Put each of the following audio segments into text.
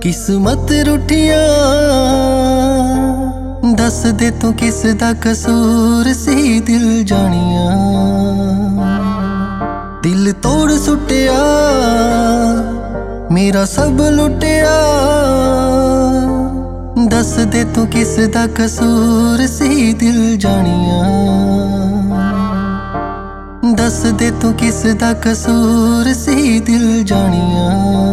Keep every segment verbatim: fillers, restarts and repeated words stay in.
किस्मत रुठिया दस दे तू किस दा कसूर सी दिल जानिया। दिल तोड़ सुटिया मेरा सब लुटिया, दस दे तू किस दा कसूर सी दिल जानिया। दस दे तू किस दा कसूर सी दिल जानिया।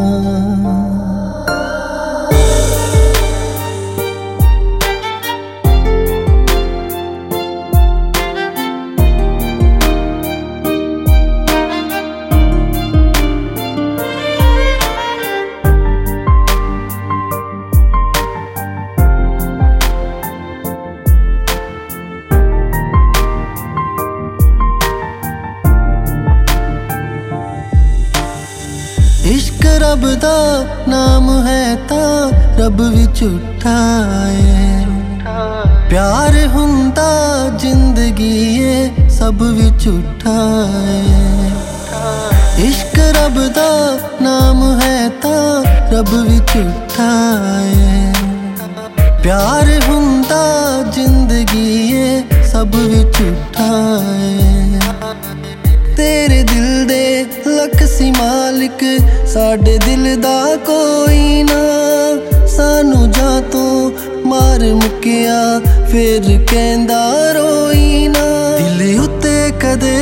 इश्क रब दा नाम है ता रब भी झूठा है। प्यार हुंदा जिंदगी है सब भी झूठा है। इश्क रब दा नाम है ता रब भी झूठा है। प्यार हुंदा जिंदगी है सब भी झूठा है। तेरे दिल दे लख सी मालिक साडे दिल दा कोई ना। सानू जा तो मार मुकिया फिर कहंदा रोई ना। दिल उत्ते कदे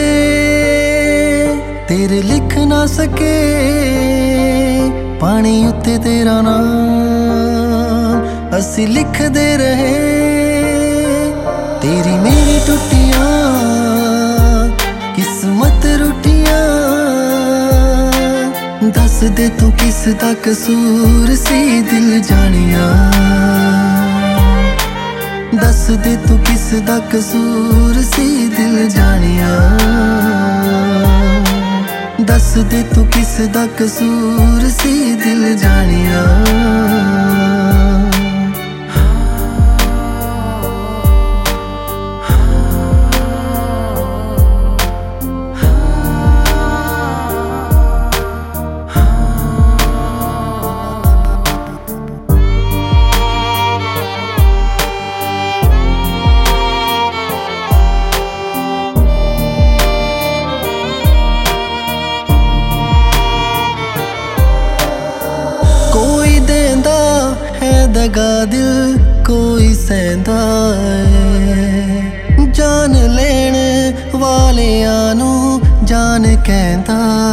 तेरे लिख ना सके, पानी उत्ते तेरा नाम असी लिख दे रहे। तेरी मेरी टुटिया किस्मत रुठिया, दस दे तू किस दा कसूर सी दिल जानिया। दस दे तू किस दा कसूर सी दिल जानिया। दस दे तू किस दा कसूर सी दिल जानिया। कोई देंदा है दगा दिल कोई सहंदा है। जान लेन वालियां नू जान कहंदा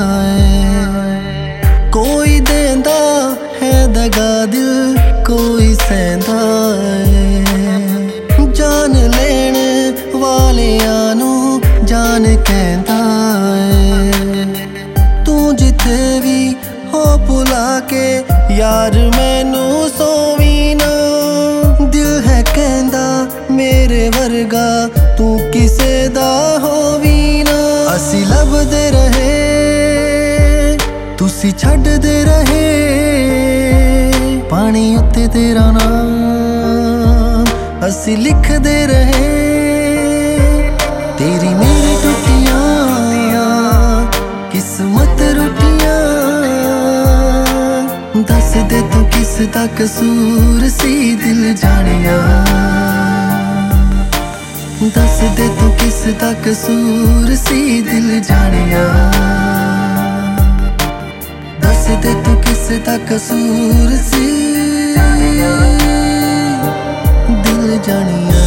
है। कोई देंदा है दगा दिल कोई सहंदा है। जान लेन वालियां नू जान कहंदा है। तू जिथे भी हो भुला के यार मैनू सोवी ना। दिल है कहंदा मेरे वर्गा तू किसे दा होवी ना। असी लभदे रहे तुसी छड्डदे रहे, पानी उत्ते तेरा नाम असी लिखदे रहे। तेरी मेरी टुटिया किस्मत रुठिया, दस दे तू किस दा कसूर सी दिल जानिया। दस दे तू किस दा कसूर सी दिल जानिया। दस दे तू किस दा कसूर सी दिल जानिया।